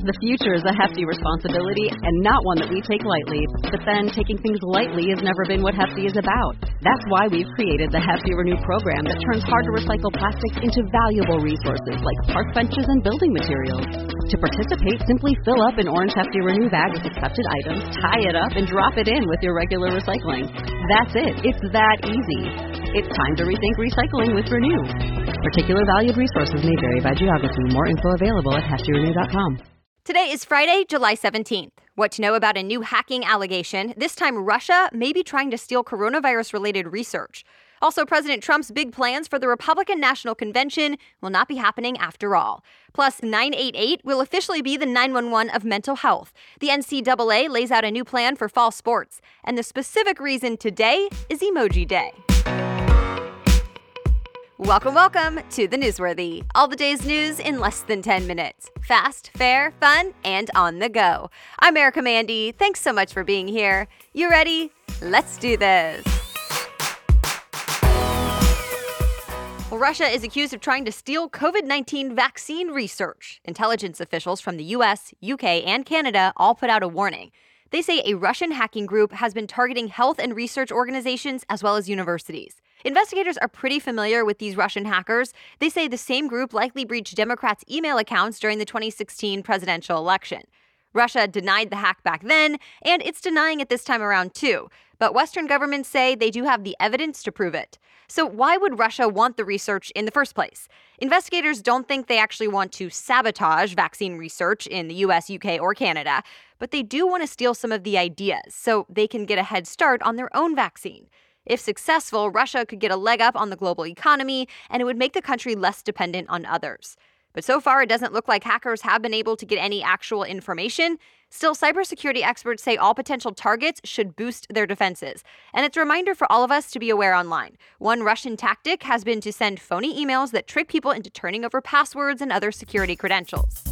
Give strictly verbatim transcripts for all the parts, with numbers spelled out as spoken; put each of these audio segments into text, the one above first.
The future is a hefty responsibility and not one that we take lightly. But then, taking things lightly has never been what Hefty is about. That's why we've created the Hefty Renew program that turns hard-to-recycle plastics into valuable resources like park benches and building materials. To participate, simply fill up an orange Hefty Renew bag with accepted items, tie it up, and drop it in with your regular recycling. That's it. It's that easy. It's time to rethink recycling with Renew. Particular valued resources may vary by geography. More info available at hefty renew dot com. Today is Friday, July seventeenth. What to know about a new hacking allegation. This time, Russia may be trying to steal coronavirus-related research. Also, President Trump's big plans for the Republican National Convention will not be happening after all. Plus, nine eight eight will officially be the nine one one of mental health. The N C double A lays out a new plan for fall sports. And the specific reason today is Emoji Day. Welcome, welcome to The Newsworthy. All the day's news in less than ten minutes. Fast, fair, fun, and on the go. I'm Erica Mandy. Thanks so much for being here. You ready? Let's do this. Well, Russia is accused of trying to steal covid nineteen vaccine research. Intelligence officials from the U S, U K, and Canada all put out a warning. They say a Russian hacking group has been targeting health and research organizations as well as universities. Investigators are pretty familiar with these Russian hackers. They say the same group likely breached Democrats' email accounts during the twenty sixteen presidential election. Russia denied the hack back then, and it's denying it this time around too. But Western governments say they do have the evidence to prove it. So why would Russia want the research in the first place? Investigators don't think they actually want to sabotage vaccine research in the U S, U K, or Canada, but they do want to steal some of the ideas so they can get a head start on their own vaccine. If successful, Russia could get a leg up on the global economy, and it would make the country less dependent on others. But so far, it doesn't look like hackers have been able to get any actual information. Still, cybersecurity experts say all potential targets should boost their defenses. And it's a reminder for all of us to be aware online. One Russian tactic has been to send phony emails that trick people into turning over passwords and other security credentials.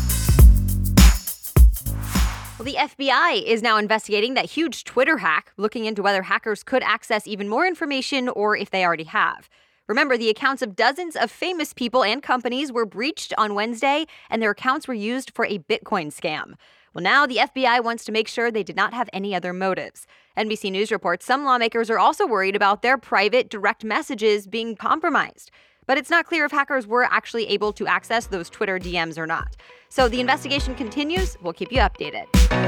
Well, the F B I is now investigating that huge Twitter hack, looking into whether hackers could access even more information or if they already have. Remember, the accounts of dozens of famous people and companies were breached on Wednesday, and their accounts were used for a Bitcoin scam. Well, now the F B I wants to make sure they did not have any other motives. N B C News reports some lawmakers are also worried about their private direct messages being compromised. But it's not clear if hackers were actually able to access those Twitter D Ms or not. So the investigation continues. We'll keep you updated.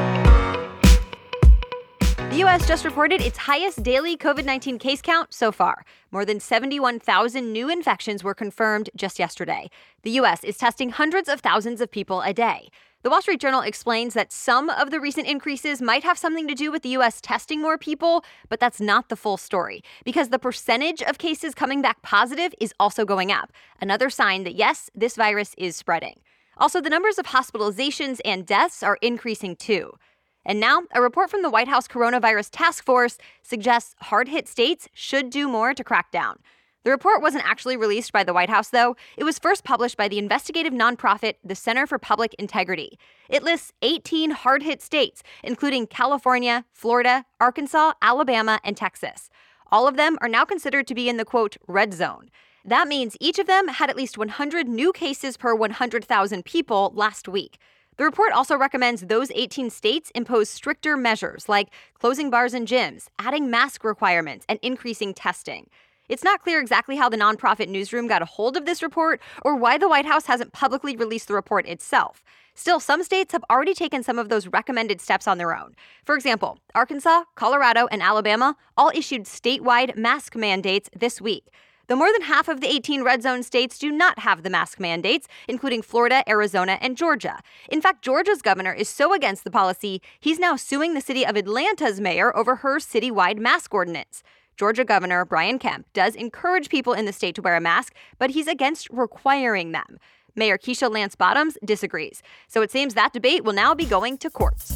The U S just reported its highest daily covid nineteen case count so far. More than seventy-one thousand new infections were confirmed just yesterday. The U S is testing hundreds of thousands of people a day. The Wall Street Journal explains that some of the recent increases might have something to do with the U S testing more people, but that's not the full story, because the percentage of cases coming back positive is also going up. Another sign that, yes, this virus is spreading. Also, the numbers of hospitalizations and deaths are increasing too. And now, a report from the White House Coronavirus Task Force suggests hard-hit states should do more to crack down. The report wasn't actually released by the White House, though. It was first published by the investigative nonprofit, the Center for Public Integrity. It lists eighteen hard-hit states, including California, Florida, Arkansas, Alabama, and Texas. All of them are now considered to be in the, quote, red zone. That means each of them had at least one hundred new cases per one hundred thousand people last week. The report also recommends those eighteen states impose stricter measures like closing bars and gyms, adding mask requirements, and increasing testing. It's not clear exactly how the nonprofit newsroom got a hold of this report or why the White House hasn't publicly released the report itself. Still, some states have already taken some of those recommended steps on their own. For example, Arkansas, Colorado, and Alabama all issued statewide mask mandates this week. Though more than half of the eighteen red zone states do not have the mask mandates, including Florida, Arizona, and Georgia. In fact, Georgia's governor is so against the policy, he's now suing the city of Atlanta's mayor over her citywide mask ordinance. Georgia Governor Brian Kemp does encourage people in the state to wear a mask, but he's against requiring them. Mayor Keisha Lance Bottoms disagrees. So it seems that debate will now be going to courts.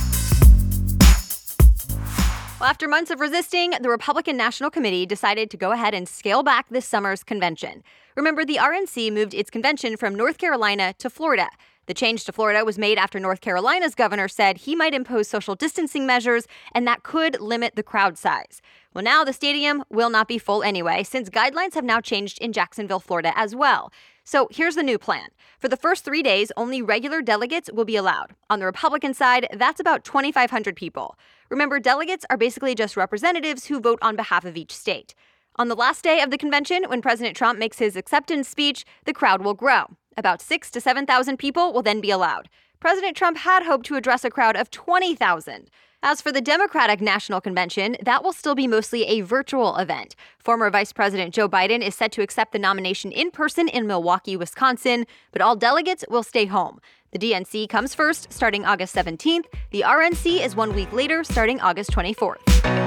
Well, after months of resisting, the Republican National Committee decided to go ahead and scale back this summer's convention. Remember, the R N C moved its convention from North Carolina to Florida. The change to Florida was made after North Carolina's governor said he might impose social distancing measures, and that could limit the crowd size. Well, now the stadium will not be full anyway, since guidelines have now changed in Jacksonville, Florida as well. So here's the new plan. For the first three days, only regular delegates will be allowed. On the Republican side, that's about twenty-five hundred people. Remember, delegates are basically just representatives who vote on behalf of each state. On the last day of the convention, when President Trump makes his acceptance speech, the crowd will grow. About six to seven thousand people will then be allowed. President Trump had hoped to address a crowd of twenty thousand. As for the Democratic National Convention, that will still be mostly a virtual event. Former Vice President Joe Biden is set to accept the nomination in person in Milwaukee, Wisconsin, but all delegates will stay home. The D N C comes first, starting August seventeenth. The R N C is one week later, starting August twenty-fourth.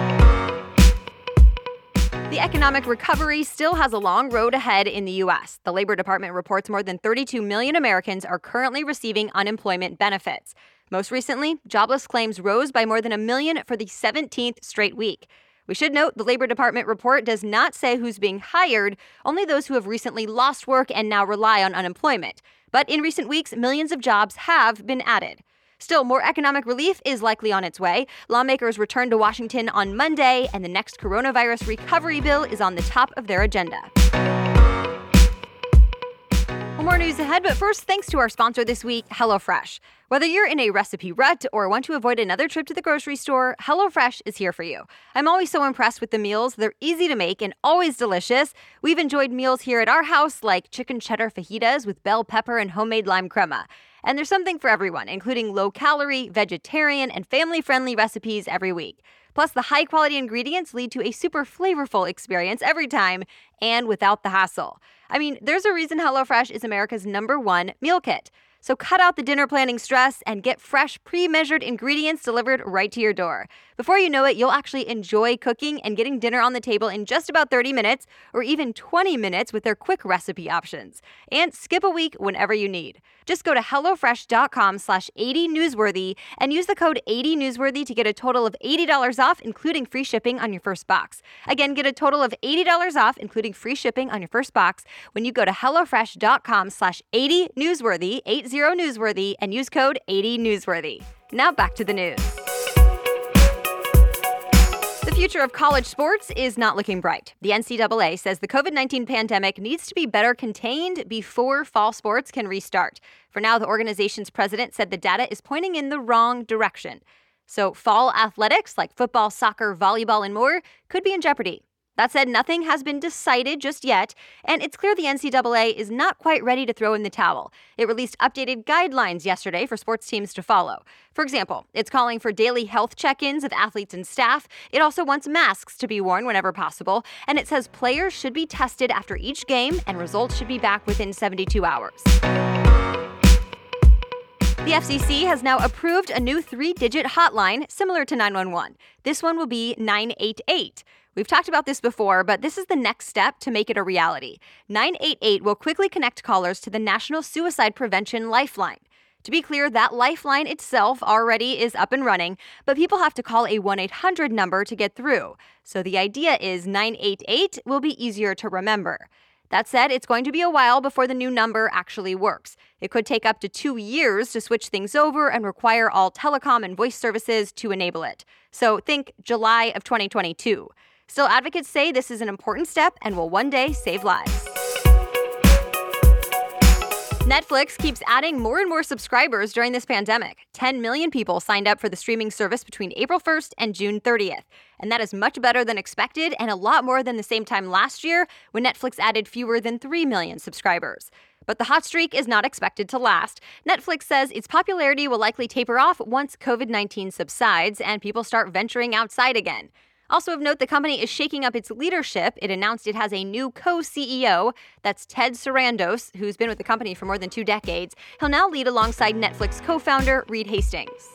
The economic recovery still has a long road ahead in the U S. The Labor Department reports more than thirty-two million Americans are currently receiving unemployment benefits. Most recently, jobless claims rose by more than a million for the seventeenth straight week. We should note the Labor Department report does not say who's being hired, only those who have recently lost work and now rely on unemployment. But in recent weeks, millions of jobs have been added. Still, more economic relief is likely on its way. Lawmakers return to Washington on Monday, and the next coronavirus recovery bill is on the top of their agenda. Well, more news ahead, but first, thanks to our sponsor this week, HelloFresh. Whether you're in a recipe rut or want to avoid another trip to the grocery store, HelloFresh is here for you. I'm always so impressed with the meals. They're easy to make and always delicious. We've enjoyed meals here at our house like chicken cheddar fajitas with bell pepper and homemade lime crema. And there's something for everyone, including low-calorie, vegetarian, and family-friendly recipes every week. Plus, the high-quality ingredients lead to a super flavorful experience every time, and without the hassle. I mean, there's a reason HelloFresh is America's number one meal kit. So cut out the dinner planning stress and get fresh, pre-measured ingredients delivered right to your door. Before you know it, you'll actually enjoy cooking and getting dinner on the table in just about thirty minutes or even twenty minutes with their quick recipe options. And skip a week whenever you need. Just go to HelloFresh.com slash 80newsworthy and use the code eighty newsworthy to get a total of eighty dollars off, including free shipping on your first box. Again, get a total of eighty dollars off, including free shipping on your first box when you go to HelloFresh.com slash 80newsworthy, eighty newsworthy, and use code eighty newsworthy. Now back to the news. The future of college sports is not looking bright. The N C double A says the covid nineteen pandemic needs to be better contained before fall sports can restart. For now, the organization's president said the data is pointing in the wrong direction. So fall athletics like football, soccer, volleyball, and more could be in jeopardy. That said, nothing has been decided just yet, and it's clear the N C double A is not quite ready to throw in the towel. It released updated guidelines yesterday for sports teams to follow. For example, it's calling for daily health check-ins of athletes and staff. It also wants masks to be worn whenever possible, and it says players should be tested after each game, and results should be back within seventy-two hours. The F C C has now approved a new three-digit hotline similar to nine one one. This one will be nine eight eight. We've talked about this before, but this is the next step to make it a reality. nine eight eight will quickly connect callers to the National Suicide Prevention Lifeline. To be clear, that lifeline itself already is up and running, but people have to call a one eight hundred number to get through. So the idea is nine eight eight will be easier to remember. That said, it's going to be a while before the new number actually works. It could take up to two years to switch things over and require all telecom and voice services to enable it. So think July of twenty twenty-two. Still, advocates say this is an important step and will one day save lives. Netflix keeps adding more and more subscribers during this pandemic. ten million people signed up for the streaming service between April first and June thirtieth. And that is much better than expected and a lot more than the same time last year when Netflix added fewer than three million subscribers. But the hot streak is not expected to last. Netflix says its popularity will likely taper off once covid nineteen subsides and people start venturing outside again. Also of note, the company is shaking up its leadership. It announced it has a new co-C E O. That's Ted Sarandos, who's been with the company for more than two decades. He'll now lead alongside Netflix co-founder Reed Hastings.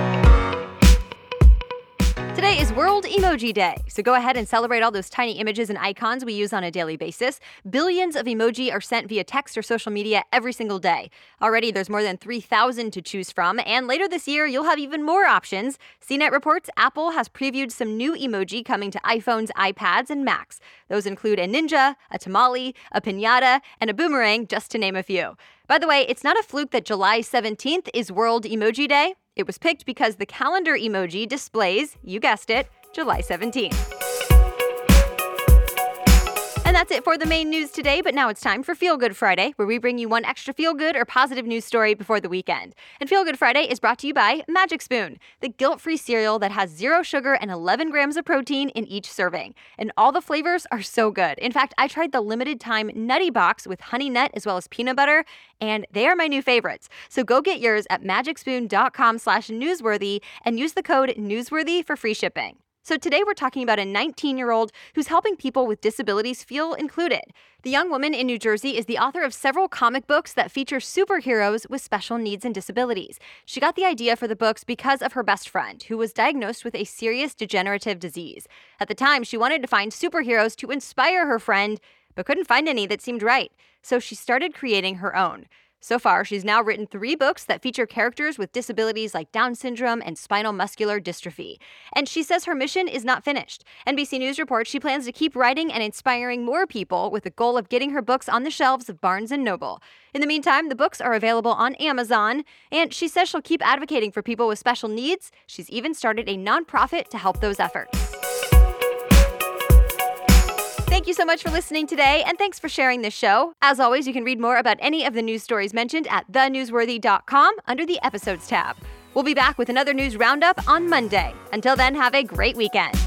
Today is World Emoji Day, so go ahead and celebrate all those tiny images and icons we use on a daily basis. Billions of emoji are sent via text or social media every single day. Already, there's more than three thousand to choose from, and later this year, you'll have even more options. C net reports Apple has previewed some new emoji coming to iPhones, iPads, and Macs. Those include a ninja, a tamale, a piñata, and a boomerang, just to name a few. By the way, it's not a fluke that July seventeenth is World Emoji Day. It was picked because the calendar emoji displays, you guessed it, July seventeenth. And And that's it for the main news today, but now it's time for Feel Good Friday, where we bring you one extra feel-good or positive news story before the weekend. And Feel Good Friday is brought to you by Magic Spoon, the guilt-free cereal that has zero sugar and eleven grams of protein in each serving. And all the flavors are so good. In fact, I tried the limited-time Nutty Box with honey nut as well as peanut butter, and they are my new favorites. So go get yours at magicspoon.com slash newsworthy and use the code newsworthy for free shipping. So today we're talking about a nineteen-year-old who's helping people with disabilities feel included. The young woman in New Jersey is the author of several comic books that feature superheroes with special needs and disabilities. She got the idea for the books because of her best friend, who was diagnosed with a serious degenerative disease. At the time, she wanted to find superheroes to inspire her friend, but couldn't find any that seemed right. So she started creating her own. So far, she's now written three books that feature characters with disabilities like Down syndrome and spinal muscular dystrophy. And she says her mission is not finished. N B C News reports she plans to keep writing and inspiring more people with the goal of getting her books on the shelves of Barnes and Noble. In the meantime, the books are available on Amazon, and she says she'll keep advocating for people with special needs. She's even started a nonprofit to help those efforts. Thank you so much for listening today, and thanks for sharing this show. As always, you can read more about any of the news stories mentioned at the newsworthy dot com under the Episodes tab. We'll be back with another news roundup on Monday. Until then, have a great weekend.